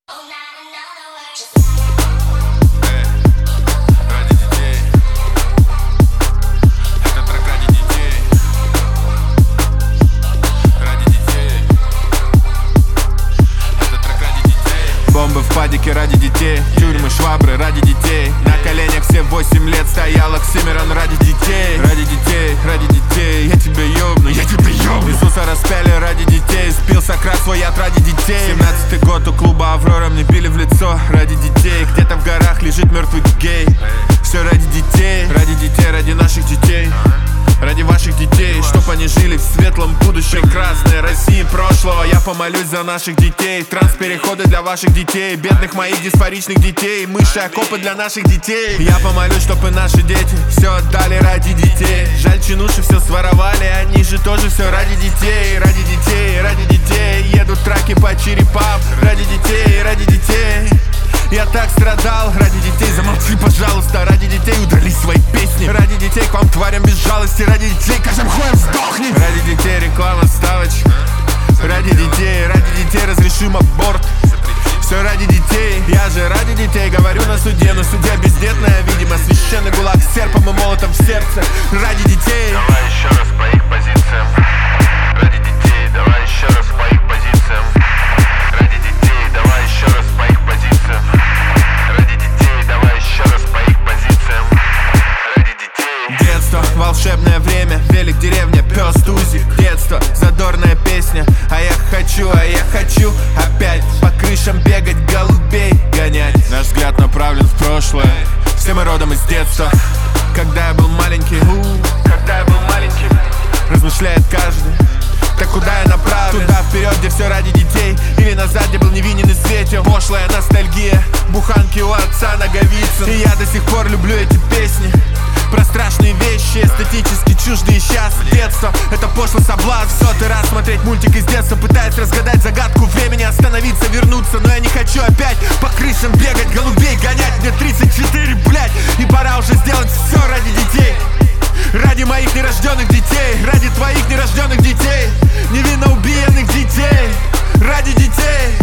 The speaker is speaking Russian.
Ради детей. Это трек ради детей. Ради детей. Это трек ради детей. Бомбы в падике ради детей. Тюрьмы, швабры ради детей. На коленях все 8 лет стоял Оксимирон ради детей. Ради детей, ради детей. Я тебя ёбну, я тебя ёбну. Иисуса распяли ради детей. Спил Сократ свой яд ради детей. 17-й год у клуба Аврора мне били в лицо ради детей. Где-то в горах лежит мертвый гей. Все ради детей, ради наших детей. Ради ваших детей, чтоб они жили в светлом будущем. Красной России прошлого. Я помолюсь за наших детей. Транспереходы для ваших детей. Бедных моих дисфоричных детей. Мыши, окопы для наших детей. Я помолюсь, чтоб и наши дети все отдали ради детей. Жаль, чинуши все своровали, они же тоже все ради детей. Ради детей, ради детей. Едут траки по черепам. Ради детей, ради детей. Я так страдал ради детей. Замолчи, пожалуйста, ради детей. Удали свои песни. Ради детей к вам, тварям без жалости. Ради детей каждым хуем сдохни. Ради детей реклама ставочка. Ради детей разрешим аборт. Все ради детей, я же ради детей. Говорю на суде, но судья бездетная. Видимо, священный гулаг с серпом и молотом в сердце. Ради детей. Давай еще раз по их позициям. Ради детей, давай еще раз по их позициям. Ради детей, давай еще раз по их позициям. Ради детей, давай еще раз по их позициям. Ради детей. Детство, волшебное время, велик, деревня, пес, тузик. Детство, задорная песня. А я хочу опять по крышам бегать, голубей гонять. Наш взгляд направлен в прошлое. Все мы родом из детства. Когда я был маленький, размышляет каждый. Так куда я направлен? Туда вперед, где все ради детей. Или назад, где был невинен и светил. Пошлая ностальгия, буханки у отца Наговицын. И я до сих пор люблю эти песни. Про страшные вещи, эстетически чуждые сейчас. Детство, это пошлый соблазн. В сотый раз смотреть мультик из детства, пытаясь разгадать загадку времени, остановиться, вернуться. Но я не хочу опять по крышам бегать, голубей гонять. Мне 34, блядь, и пора уже сделать все ради детей. Ради моих нерожденных детей, ради твоих нерожденных детей, невинно убиенных детей. Ради детей.